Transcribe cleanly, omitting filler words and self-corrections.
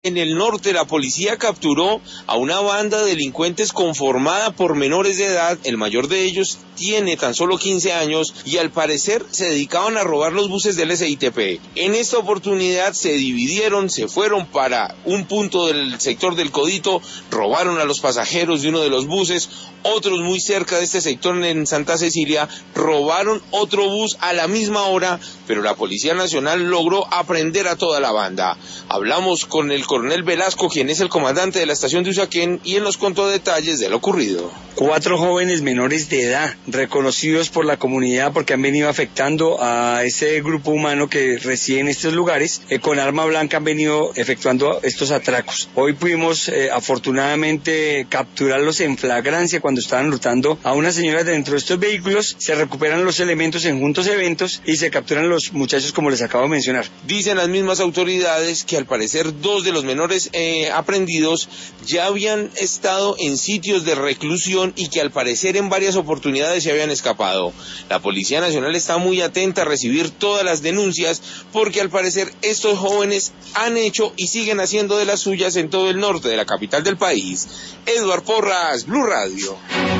En el norte, la policía capturó a una banda de delincuentes conformada por menores de edad. El mayor de ellos tiene tan solo 15 años y al parecer se dedicaban a robar los buses del SITP. En esta oportunidad se dividieron, se fueron para un punto del sector del Codito, robaron a los pasajeros de uno de los buses. Otros muy cerca de este sector en Santa Cecilia robaron otro bus a la misma hora, pero la Policía Nacional logró aprender a toda la banda. Hablamos con el coronel Velasco, quien es el comandante de la estación de Usaquén, y él nos contó detalles de lo ocurrido. 4 jóvenes menores de edad, reconocidos por la comunidad porque han venido afectando a ese grupo humano que reside en estos lugares, con arma blanca han venido efectuando estos atracos. Hoy pudimos afortunadamente capturarlos en flagrancia cuando estaban hurtando a una señora dentro de estos vehículos. Se recuperan los elementos en juntos eventos y se capturan los muchachos como les acabo de mencionar. Dicen las mismas autoridades que al parecer 2 de los menores aprendidos ya habían estado en sitios de reclusión y que al parecer en varias oportunidades se habían escapado. La Policía Nacional está muy atenta a recibir todas las denuncias porque al parecer estos jóvenes han hecho y siguen haciendo de las suyas en todo el norte de la capital del país. Eduard Porras, Blue Radio.